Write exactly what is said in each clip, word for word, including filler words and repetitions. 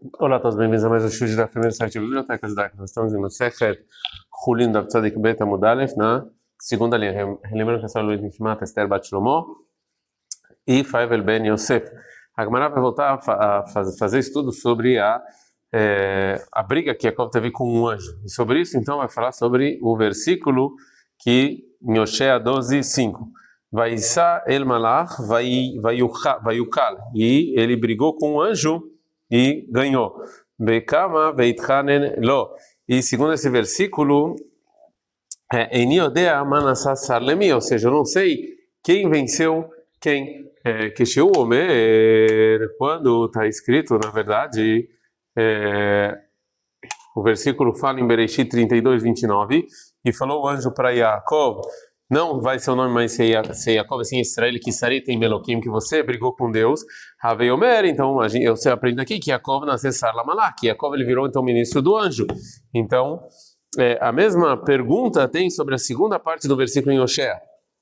Olá a todos, bem-vindos a mais um show da primeira site da Biblioteca Judaica. Nós estamos em Masechet Chulin da Tzadik Bet Amud Aleph, na segunda linha. Lembrando que essa é a Luiz Nishmat Esther Bat Shlomo e Faivel Ben Yosef. A Gemara vai voltar a fazer estudo sobre a, é, a briga que Jacob teve com um anjo. E sobre isso, então, vai falar sobre o versículo que em Oshea doze, cinco. Vaisa el malach vaiukal. E ele brigou com um anjo e ganhou. Bekama veitchanen lo. E segundo esse versículo, eni odea manassar lemi, ou seja, eu não sei quem venceu quem. Que Sheu Omer, quando está escrito, na verdade, é, o versículo fala em Bereshit trinta e dois, vinte e nove, e falou o anjo para Yaakov, não vai ser o nome mais ser Yaakov, assim, Israel, que Sarit em Meloquim, que você brigou com Deus, Havei Omer, então eu aprendo aqui que Yaakov nasceu Sarlamalá, que Yaakov ele virou então ministro do anjo. Então, é, a mesma pergunta tem sobre a segunda parte do versículo em Oshea.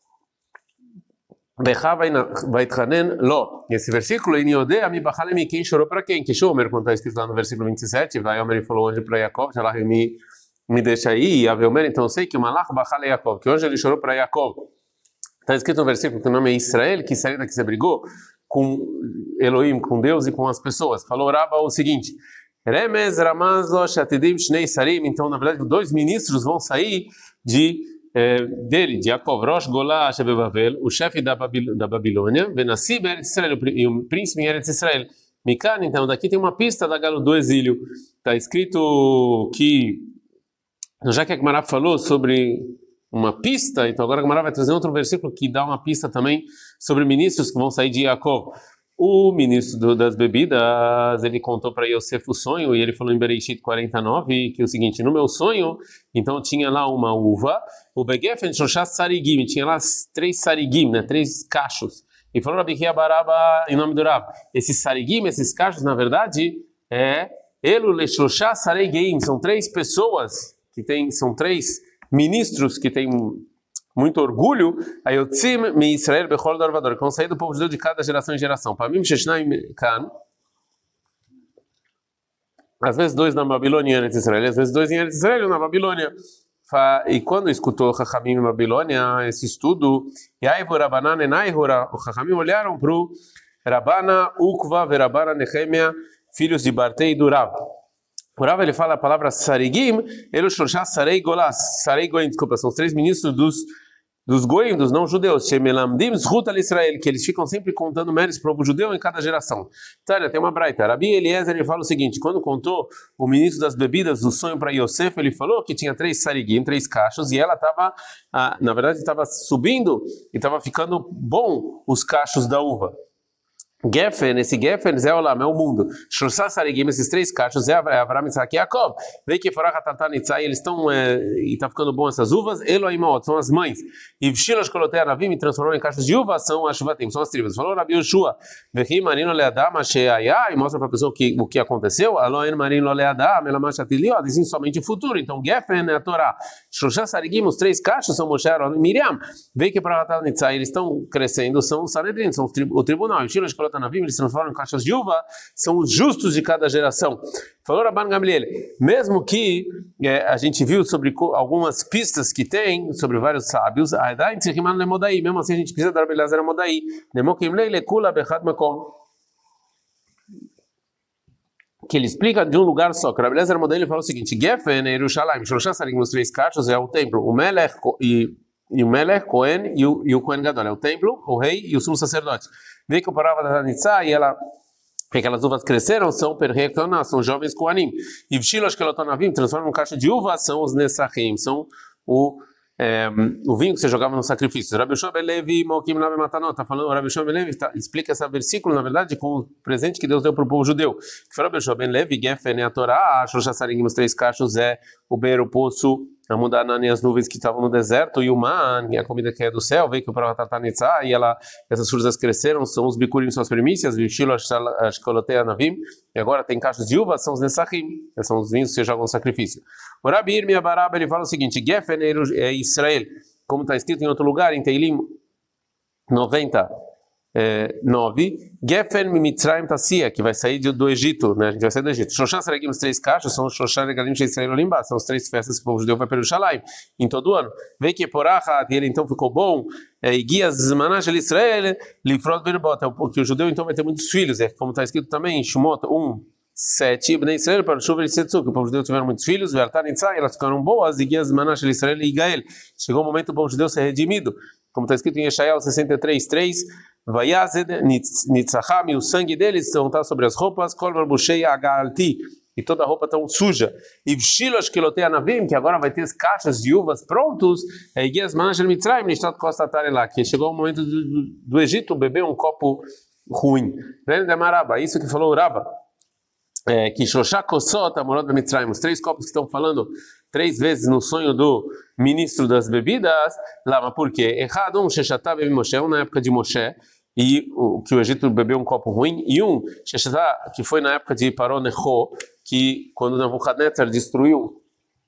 Esse versículo, quem chorou para quem? Que Shomer, quando está escrito lá no versículo vinte e sete, vai Omer e falou anjo para Yaakov, me, me deixa aí, e Omer, então eu sei que o Malach Bachale Yaakov, que hoje ele chorou para Yaakov. Está escrito no versículo que o nome é Israel, que Israel que você brigou com Elohim, com Deus e com as pessoas. Falou Rabba o seguinte, Remez Ramazo Shatidim Shnei Sarim, então na verdade dois ministros vão sair de É, dele, de Yaakov, Rosh Golah Shebebavel, o chefe da, Babil, da Babilônia, Benassi Eretz Israel, e o príncipe em Eretz Israel. Mikan, então, daqui tem uma pista da galo do exílio. Está escrito que, já que a Gemara falou sobre uma pista, então agora a Gemara vai trazer outro versículo que dá uma pista também sobre ministros que vão sair de Yaakov. O ministro do, das bebidas, ele contou para Yosef o sonho, e ele falou em Bereshit quarenta e nove, que é o seguinte, no meu sonho, então tinha lá uma uva, o Begefen Shoshas Sarigim, tinha lá três sarigim, né, três cachos, e falou Rabi Kia Baraba em nome do Rab, esses sarigim, esses cachos, na verdade, é Elu Leshoshas Sarigim, são três pessoas, que tem, são três ministros que têm muito orgulho, Ayotzim mi Israel bechol darvador, que vão sair do povo judeu de cada geração em geração. Para mim, Sheshnaim kan, às vezes dois na Babilônia e Eretz Israel, às vezes dois em Eretz Israel e na Babilônia. E quando escutou Chachamim em Babilônia, esse estudo, Yaivu Rabanan e Naihura, o Chachamim olharam para o Rabana, Ukva, Verabana, Nehemia, filhos de Bartei e do Rab. O Rav, ele fala a palavra Sarigim, ele Shoshá Sarei Golas, Sarei Goim, desculpa, são os três ministros dos dos goim, dos não-judeus, Shemelamdim Zhut al Israel, que eles ficam sempre contando méritos para o povo judeu em cada geração. Tânia, tem uma braita. Rabi Eliezer, ele fala o seguinte, quando contou o ministro das bebidas do sonho para Yosef, ele falou que tinha três sarigim, três cachos, e ela estava, ah, na verdade, estava subindo e estava ficando bom os cachos da uva. Gefen, esse Gefen é o Olam, é o mundo. Shoshá Sarigim, esses três cachos, é Avraham, Isaac e Yaakov. Vê que Forach Tatan Nitzai, eles estão, é, e está ficando bom essas uvas, Elohimot, são as mães. E Vshilosh Kolotei Anavim, me transformou em cachos de uva, são as Shuvatim, são as tribos. Falou Rabi Yoshua, Vechim Marino Leadam, Sheaya, e mostra para a pessoa que, o que aconteceu, Aloen Marino Leadam, Elamachatilió, dizem somente o futuro. Então Gefen é a Torá. Shoshá Sarigim, os três cachos, são Moshe, Aaron e Miriam. Vê que Forach Tatan Nitzai, eles estão crescendo, são os Sanedrin, são o tribunal. E Vshilosh Kolotei Anavim, eles transformam em caixas de uva, são os justos de cada geração. Falou Rabban Gamliel, mesmo que é, a gente viu sobre algumas pistas que tem sobre vários sábios, mesmo assim a gente precisa dar beleza na modai. Que ele explica de um lugar só. Que a beleza na modai ele fala o seguinte: Gefen, Yerushalayim, Shloshá Sarigim, os três cachos é o templo, o Melech e e o Melech, Cohen e o, e o Cohen Gadol, é o templo, o rei e o sumo sacerdote. Vê que o parava da Nitzá e ela, que aquelas uvas cresceram, são perrectona, são jovens Kohanim. E Vshilosh Kelotonavim, transformam em caixa de uva, são os Nesachim, são o, é, o vinho que você jogava no sacrifício. Rabi Yoshua ben Levi, Mokim Lave Matanot, está falando, Rabi Yoshua ben Levi tá, explica esse versículo, na verdade, com o presente que Deus deu para o povo judeu. Que foi Rabi Yoshua ben Levi, Gefen é a Torá, Shoshá Sarigim, os três cachos é o beiro, o poço, a Mudanan e as nuvens que estavam no deserto, e o man, e a comida que é do céu, veio que o Pravatatanitzá, e ela, essas frutas cresceram, são os bikurim, são as primícias, Vishilo, Ashkolotea, Navim, e agora tem cachos de uva, são os Nesachim, são os vinhos que jogam no sacrifício. O Rabi Irmia Baraba, ele fala o seguinte, Gefen é Israel, como está escrito em outro lugar, em Teilim noventa, É, nove, Gefen Mitzrayim Tassia, que vai sair do, do Egito, né? A gente vai sair do Egito. Shoshá Seregim, os três cachos, são os Shoshá Regalim de Israel Olimba, são as três festas que o povo judeu vai para Jerusalém em todo ano. Vê que Poracha, ele então ficou bom, e guia Zmanah de Israel, Lifrod Berbot, porque o judeu então vai ter muitos filhos, é como está escrito também em Shemot um, sete, Ibn Israel, para o Chuva e Setsu, que o povo judeu tiveram muitos filhos, Vertar Nitzai, elas ficaram boas, e guia Zmanah de Israel e Gael. Chegou o momento do povo judeu ser redimido, como está escrito em Yeshayahu sessenta e três, três, Vayazed Nitzacham, e o sangue deles vão estar sobre as roupas, Kol Marbushei Agalti, e toda a roupa tão suja. E Vshilo Ashkelotei Anavim, que agora vai ter as caixas de uvas prontos, e Guias Manashel Mitzrayim, Nishtat Kostatare lá, que chegou o momento do, do, do Egito beber um copo ruim. Vendo de Maraba, isso que falou o Raba, é, que Shoshá Kosot Amorot Mitzrayim, os três copos que estão falando três vezes no sonho do ministro das bebidas, Lama, por quê? Errado, um Sheshatá bebe Moshe, um na época de Moshe, e o que o Egito bebeu um copo ruim, e um Sheshatá, que foi na época de Paró Necho, que quando Nabucodonosor destruiu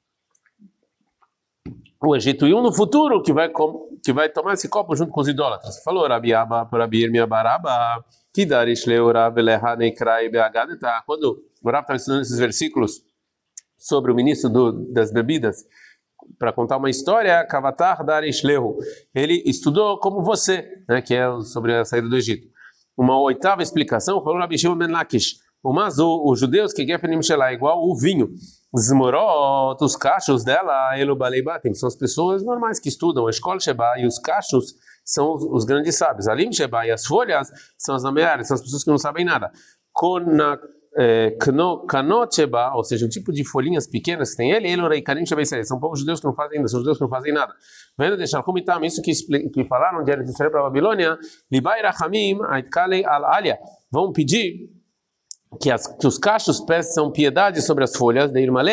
o Egito, e um no futuro que vai, que vai tomar esse copo junto com os idólatras. Falou Rabi Abba, Rabi Irmia Baraba, que darish leu Rabi Leha Neikrai Beagadeta. Quando o Rabi estava ensinando esses versículos sobre o ministro do, das bebidas, para contar uma história, Kavatar darish leu. Ele estudou como você, né, que é sobre a saída do Egito. Uma oitava explicação, falou Rabi Shimon ben Lakish. Mas os judeus que Gefenim Shelah, igual o vinho, Zmorot, os cachos dela, Elo Balei Batim, são as pessoas normais que estudam, a Eshkol Sheba, e os cachos são os, os grandes sábios, Alim Sheba, e as folhas são as ameaças, são as pessoas que não sabem nada. Kona, eh, Kanot Sheba, ou seja, o tipo de folhinhas pequenas que tem ele, Elo Reikarim Sheba Israel, são povos judeus que não fazem nada, são judeus que não fazem nada. Vendo deixar como está, isso que, que falaram de Israel para a Babilônia, Libai Rachamim, Aitkale Al-Alia, vão pedir que, as, que os cachos peçam piedade sobre as folhas,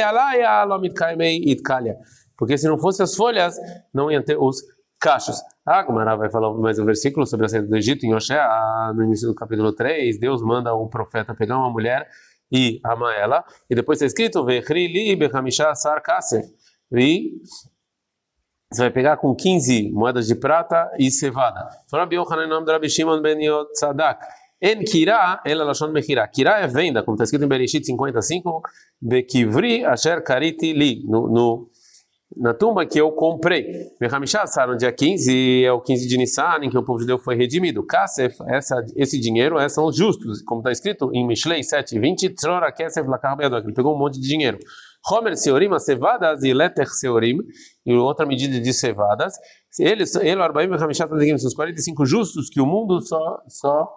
porque se não fossem as folhas, não iam ter os cachos. A Gemara vai falar mais um versículo sobre a saída do Egito, em Oshé, no início do capítulo três, Deus manda o profeta pegar uma mulher e amar ela, e depois está escrito, e você vai pegar com quinze moedas de prata e cevada. Rabi Yochanan, em nome de Rabi Shimon ben Yotzadak, En Kira, ela lashon mechira. Kira é venda, como está escrito em Bereshit cinquenta e cinco, Bekivri asher kariti li, no, no, na tumba que eu comprei. Mechamisha no dia quinze, é o quinze de Nissan, em que o povo judeu foi redimido. Kasef, essa, esse dinheiro, esses são os justos, como está escrito em Mishlei sete, vinte, Tzrora Kesef lakar be'adok, ele pegou um monte de dinheiro. Homer seorim, as cevadas, e leter seorim, e outra medida de cevadas. Eles, ele, Arbaim, Mechamisha, são os quarenta e cinco justos que o mundo só... só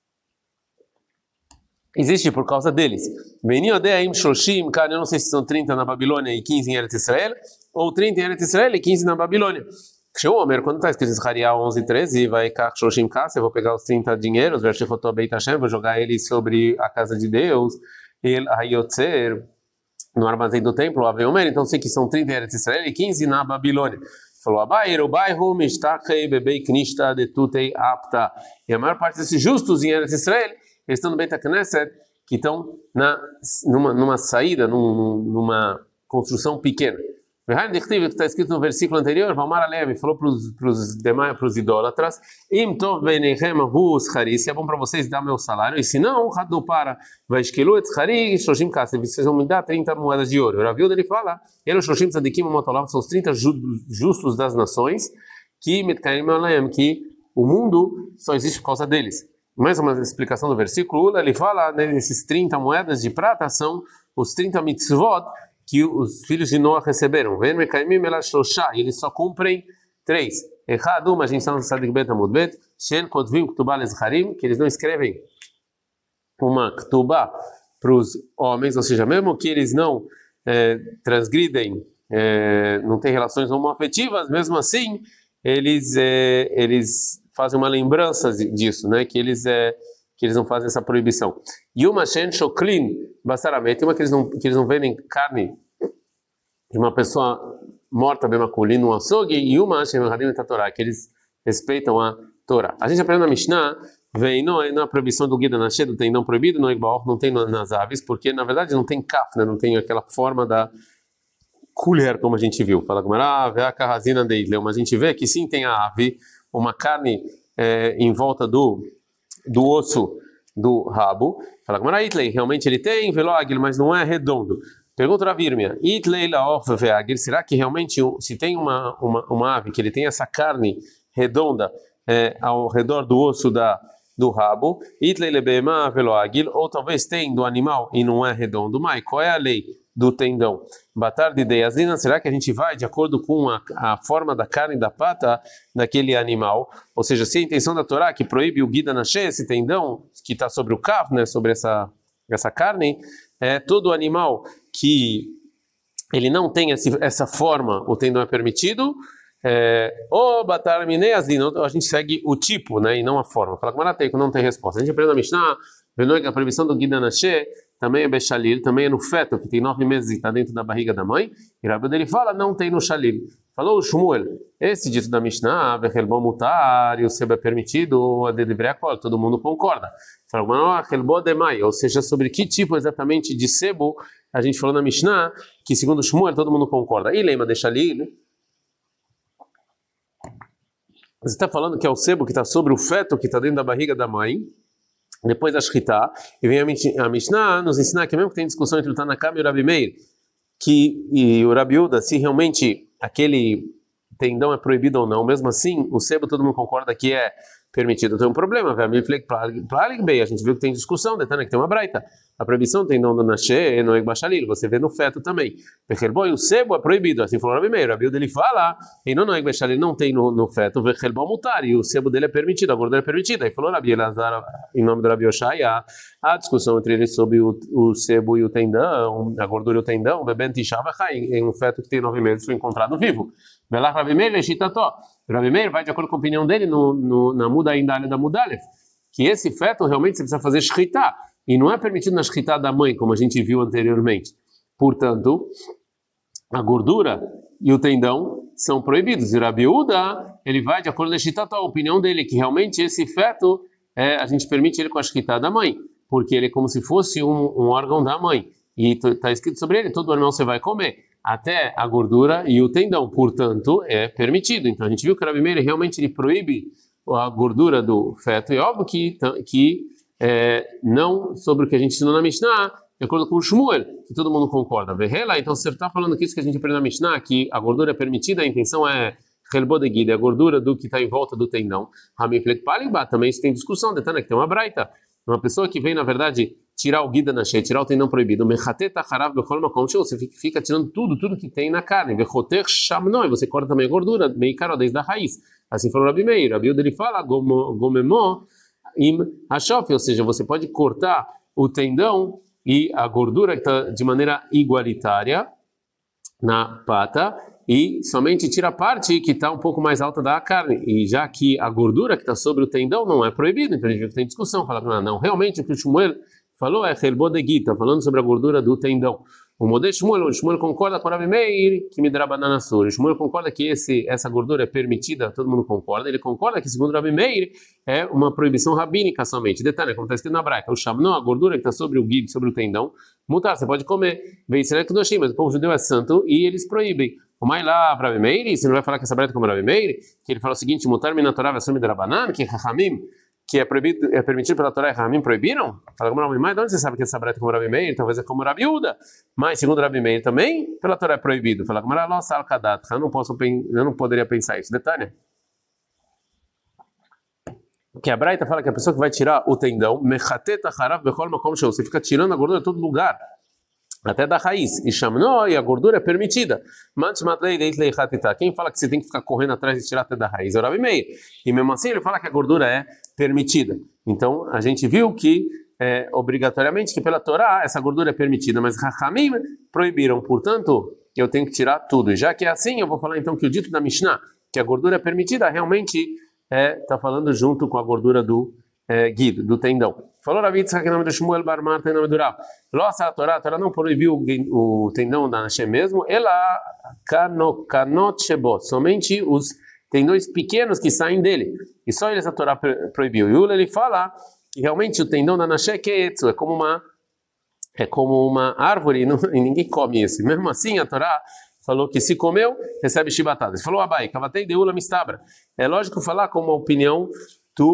existe por causa deles. Veniodei Shoshim, cara, eu não sei se são trinta na Babilônia e quinze em Eretz Israel, ou trinta em Eretz Israel e quinze na Babilônia. Shomer, quando está escrito Zechariah onze, treze, vai Kach Shoshim Kas, eu vou pegar os trinta dinheiros, Vershechotó Beit Hashem, vou jogar eles sobre a casa de Deus, El Hayotzer, no armazém do templo, Aveomer, então sei que são trinta em Eretz Israel e quinze na Babilônia. Falou, Abai, Rubaihu, Mishtachei, Bebei, Knishta, Detutei, Apta. E a maior parte desses justos em Eretz Israel, eles estão no Beit HaKnesset, que estão na, numa, numa saída, num, numa construção pequena. O que está escrito no versículo anterior, Valmar Alevi falou para os demais, para os idólatras, Im tov benechem hu schari, se é bom para vocês dar meu salário, e se não, Hadnu para, vai esquelu et schari, shoshim kasev, vocês vão me dar trinta moedas de ouro. O Raviuda ele fala, ele shoshim tzadikim motolav, são os trinta justos das nações, que metkaim alayam, que o mundo só existe por causa deles. Mais uma explicação do versículo, ele fala, né, esses trinta moedas de prata são os trinta mitzvot que os filhos de Noah receberam. Eles só cumprem três. Errado, mas a gente está no Sadik Bet Amud Bet, Shen Kotvim Ktubah Lezcharim, que eles não escrevem uma Ktubah para os homens, ou seja, mesmo que eles não é, transgridem, é, não têm relações homoafetivas, mesmo assim, eles, é, eles fazem uma lembrança disso, né? Que eles é, que eles não fazem essa proibição. E uma shen shoklin basaramente, uma que eles não que eles não vendem carne de uma pessoa morta bem masculina no açougue, e uma shen hadim et Torá, que eles respeitam a Torá. A gente aprende na Mishnah, vem não é na proibição do guida nascer, do tendão proibido, no Igbaor, não tem nas aves, porque na verdade não tem kaf, né? Não tem aquela forma da colher como a gente viu. Fala como era, vê a carrazina deidleu, mas a gente vê que sim tem a ave, uma carne é, em volta do do osso do rabo. Fala com Itlei, realmente ele tem velógil, mas não é redondo. Pergunta a Vírmia, Itlei laof veagil, será que realmente se tem uma, uma, uma ave que ele tem essa carne redonda é, ao redor do osso da, do rabo, Itlei lebema veloagil, ou talvez tem do animal e não é redondo, mas qual é a lei do tendão? Batar de ideiasina, será que a gente vai de acordo com a, a forma da carne da pata daquele animal? Ou seja, se a intenção da Torá que proíbe o guida nashe, esse tendão que está sobre o caf, né, sobre essa, essa carne, é todo animal que ele não tem esse, essa forma, o tendão é permitido, é, ou batar mineasina, a gente segue o tipo, né, e não a forma. Fala com Marateco, não tem resposta. A gente aprende na Mishnah, vendo que a proibição do guida nashe também é bechalil, também é no feto, que tem nove meses e está dentro da barriga da mãe, e Rabi dele fala, não tem no shalil. Falou o Shmuel, esse dito da Mishnah, vechelbo mutar, e o sebo é permitido, a de livreacol, todo mundo concorda. Falou, mas vechelbo demai, ou seja, sobre que tipo exatamente de sebo a gente falou na Mishnah, que segundo o Shmuel todo mundo concorda. E lema de shalil, você está falando que é o sebo que está sobre o feto, que está dentro da barriga da mãe, depois da Shkita, e vem a Mishnah nos ensinar que mesmo que tem discussão entre o Tanakama e o Rabi Meir, que e o Rabi Uda, se realmente aquele tendão é proibido ou não, mesmo assim, o sebo todo mundo concorda que é permitido. Tem um problema, velho. A gente viu que tem discussão, detalhe que tem uma braita. A proibição tem tendão do nashe, no egbachalil, você vê no feto também. Vechelbo, o sebo é proibido, assim falou o Rabi Meir. O Rabi Uda ele fala, e não no egbachalil não tem no, no feto, vechelbo mutar, e o sebo dele é permitido, a gordura é permitida. Aí falou Rabi Elazar, em nome do Rabi Oshaya, a discussão entre eles sobre o, o sebo e o tendão, a gordura e o tendão, bebendo tishava em um feto que tem nove meses foi encontrado vivo. Belá Rabi Meir, lechitató. Rabi Meir vai de acordo com a opinião dele no, no, na muda ainda da mudalef, que esse feto realmente você precisa fazer shritá, e não é permitido na shritá da mãe, como a gente viu anteriormente. Portanto, a gordura e o tendão são proibidos. E Rabi Uda, ele vai de acordo com a shritá, a opinião dele, que realmente esse feto, é, a gente permite ele com a shritá da mãe, porque ele é como se fosse um, um órgão da mãe. E está escrito sobre ele, todo animal você vai comer, até a gordura e o tendão, portanto, é permitido. Então a gente viu que o Rabi Meir realmente ele proíbe a gordura do feto, e óbvio que, que é, não sobre o que a gente ensinou na Mishnah, de acordo com o Shmuel, que todo mundo concorda. Verrela, então você está falando que isso que a gente aprendeu na Mishnah, que a gordura é permitida, a intenção é relbodegida, é a gordura do que está em volta do tendão. Hamiflet paligba, também isso tem discussão, detalhe que tem uma braita. Uma pessoa que vem, na verdade, tirar o guida na cheia, tirar o tendão proibido, você fica tirando tudo, tudo que tem na carne, você corta também a gordura, meio caro desde a raiz. Assim falou o Rabi Meir. Rabi Uda ele fala, gomemó im hashof, ou seja, você pode cortar o tendão e a gordura que está de maneira igualitária na pata, e somente tira a parte que está um pouco mais alta da carne, e já que a gordura que está sobre o tendão não é proibida, então a gente vê que tem discussão, fala, não, não, realmente o que o Shmuel falou é helbodegita, falando sobre a gordura do tendão. O Modé Shmuel, o Shmuel concorda com o Rabi Meir, que me dará banana sur. O Shmuel concorda que esse, essa gordura é permitida, todo mundo concorda, ele concorda que segundo o Rabi Meir é uma proibição rabínica somente. Detalhe, como está escrito na braita, o shamnon, a gordura que está sobre o guido, sobre o tendão, mutar, você pode comer, vem ser que mas o povo judeu é santo e eles proíbem. O mais lá, Rabi Meir, você não vai falar que essa braita é como Rabi Meir, que ele fala o seguinte, mutar min Torá v'asur midrabanan, que Chachamim, que é, proibido, é permitido pela Torá e Chachamim proibiram? Fala como Rabi Meir, de onde você sabe que essa braita é como Rabi Meir? Talvez é como Rabi Uda, mas segundo Rabi Meir também, pela Torá é proibido. Fala como Rabi Al-Kadat, eu não posso, eu não poderia pensar isso. Detalhe, que a braita fala que a pessoa que vai tirar o tendão, mechateta harav bechol makom sheu, você fica tirando a gordura de todo lugar, até da raiz, e chamnou, e a gordura é permitida. Quem fala que você tem que ficar correndo atrás e tirar até da raiz? É o Rabi Meir. E mesmo assim ele fala que a gordura é permitida. Então a gente viu que é, obrigatoriamente que pela Torá essa gordura é permitida, mas Chachamim proibiram, portanto eu tenho que tirar tudo. E já que é assim, eu vou falar então que o dito da Mishnah, que a gordura é permitida, realmente está é, tá falando junto com a gordura do é, guido, do tendão. Falou Rabi Yitzhak em nome do Shmuel Bar Marta em nome do Rav. Nossa, a Torá, a Torá não proibiu o, o tendão da Nashem mesmo, ela kanot shebot, somente os tendões pequenos que saem dele. E só eles a Torá proibiu. E o ele fala que realmente o tendão da Nashem é como uma é como uma árvore e, não, e ninguém come isso. Mesmo assim, a Torá falou que se comeu, recebe chibatadas. Falou Abai, kavatei deula mistabra. É lógico falar como uma opinião do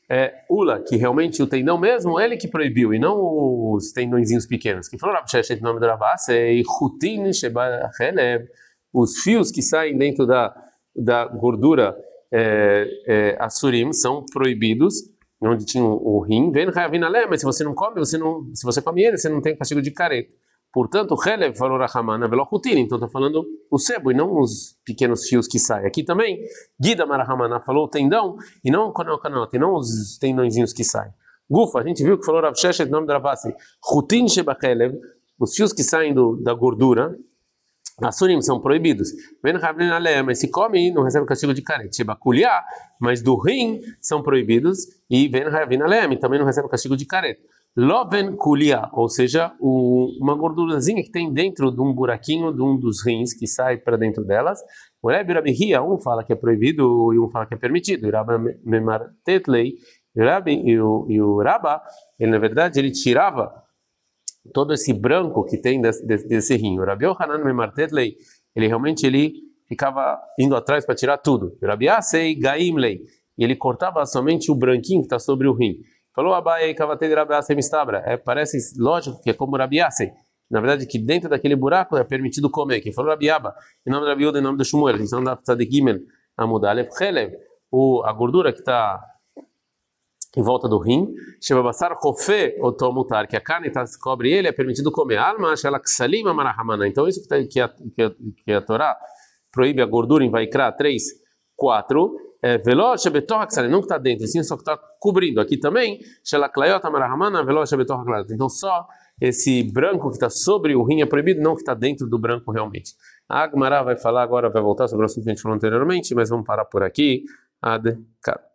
é, Ula, que realmente o tendão mesmo, ele que proibiu, e não os tendõezinhos pequenos. Que falou Rav Sheshet, nome do Ravassa, é Chutin Sheba Chelev, os fios que saem dentro da, da gordura é, é, Assurim são proibidos, onde tinha o, o rim, vem Ravinalé, mas se você não come, você não, se você come ele, você não tem castigo de careta. Portanto, o Chelev falou Rahamana Velochutin, então está falando o sebo e não os pequenos fios que saem. Aqui também, Guida Marahamana falou o tendão e não o canal, e não os tendõezinhos que saem. Gufa, a gente viu que falou Rav Sheshet, nome da Ravassi, Chutin Sheba Chelev, os fios que saem do, da gordura, Assurim são proibidos. Vem Ravinalé, mas se come, não recebe castigo de careta. Sheba Kuliá, mas do rim são proibidos, e vem Ravinalé, também não recebe castigo de careta. Loven kulia, ou seja, o, uma gordurazinha que tem dentro de um buraquinho de um dos rins que sai para dentro delas. O Rebbe Rabihia, um fala que é proibido e um fala que é permitido. O Rabba Memar Tetlei, e o, e o Rabba, ele na verdade ele tirava todo esse branco que tem desse, desse, desse rim. O Rabbi Yohanan Memar Tetlei, ele realmente ele ficava indo atrás para tirar tudo. O Rabbi Asei Gaimlei, e ele cortava somente o branquinho que está sobre o rim. Falou Abai Kavatei Rabbi Asei Mistabra. É, parece lógico que é como Rabbi Asei. Na verdade, que dentro daquele buraco é permitido comer. Quem falou Rabbi Abba, em nome do Rabbi Yehuda, em nome do Shmuel, então da Tzadik Gimel Amudalev Chelev, a gordura que está em volta do rim, Shebabassar Kofé Otomutar, que a carne tá, cobre ele, é permitido comer. Alma Shala Ksalim Amarahamana. Então, isso que, tá, que, a, que, a, que a Torá proíbe a gordura em Vaikra três, quatro. É, veloz shebetoch ksalim, não que está dentro, sim, só que está cobrindo. Aqui também, shelaklayot amarahamana, veloz shebetoch ksalim. Então só esse branco que está sobre o rim é proibido, não que está dentro do branco realmente. A Agmará vai falar agora, vai voltar sobre o assunto que a gente falou anteriormente, mas vamos parar por aqui. Ad